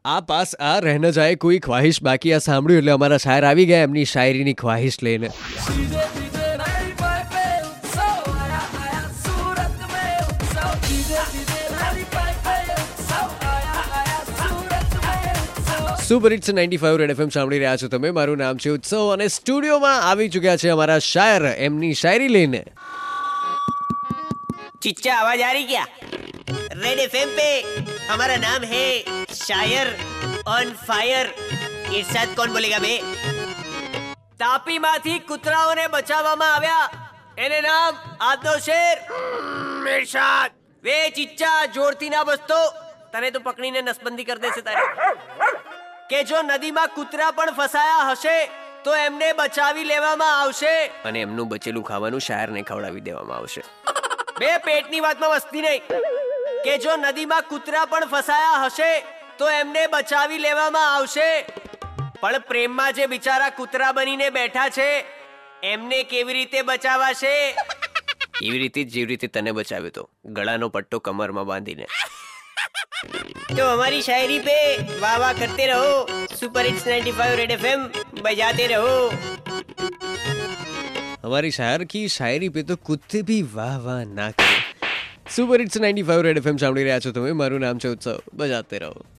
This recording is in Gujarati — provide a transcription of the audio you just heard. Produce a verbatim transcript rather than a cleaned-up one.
આ પાસ આ રહ ન જાય કોઈ ખ્વાહિશ બાકી આ સાંભળ્યું એટલે અમારા શાયર આવી ગયા એમની શાયરીની ખ્વાહિશ લઈને. Super hits ninety five red FM સાંભળી રહ્યા છો તમે. મારું નામ છે ઉત્સવ અને સ્ટુડિયોમાં આવી ચૂક્યા છે અમારા શાયર એમની શાયરી લઈને. चिच्चा आवाज आ रही क्या? रेड एफएम पे हमारा नाम है शायर ऑन फायर. इरशाद कौन बोलेगा बे? તાપી માંથી કૂતરાઓને બચાવવામાં આવ્યા એને નામ આદનો શેર ઇરશાદ. વે ચિચ્ચા જોરથી ના બસતો તને તો પકડીને નસબંધી કરી દેશે તારે. કે જો નદીમાં કૂતરા પણ ફસાયા હશે તો એમને બચાવી લેવામાં આવશે અને એમનું બચેલું ખાવાનું શાયરને ખવડાવી દેવામાં આવશે. બે પેટની વાતમાં વસ્તી નહીં. કે જો નદીમાં કૂતરા પણ ફસાયા હશે તો એમને બચાવી લેવામાં આવશે પણ પ્રેમમાં જે બિચારા કૂતરા બનીને બેઠા છે એમને કેવી રીતે બચાવાશે? એવી રીતે જેવી રીતે તને બચાવ્યો તો, ગળાનો પટ્ટો કમરમાં બાંધીને. तो हमारी शायरी पे वाह वाह करते रहो. Super hits ninety five red FM बजाते रहो. हमारी शायर की शायरी पे तो कुत्ते भी वाह वाह ना करे. Super hits ninety five red FM સાંભળી રહ્યા છો તમે. મારું નામ છે ઉત્સવ. બજાતે રહો.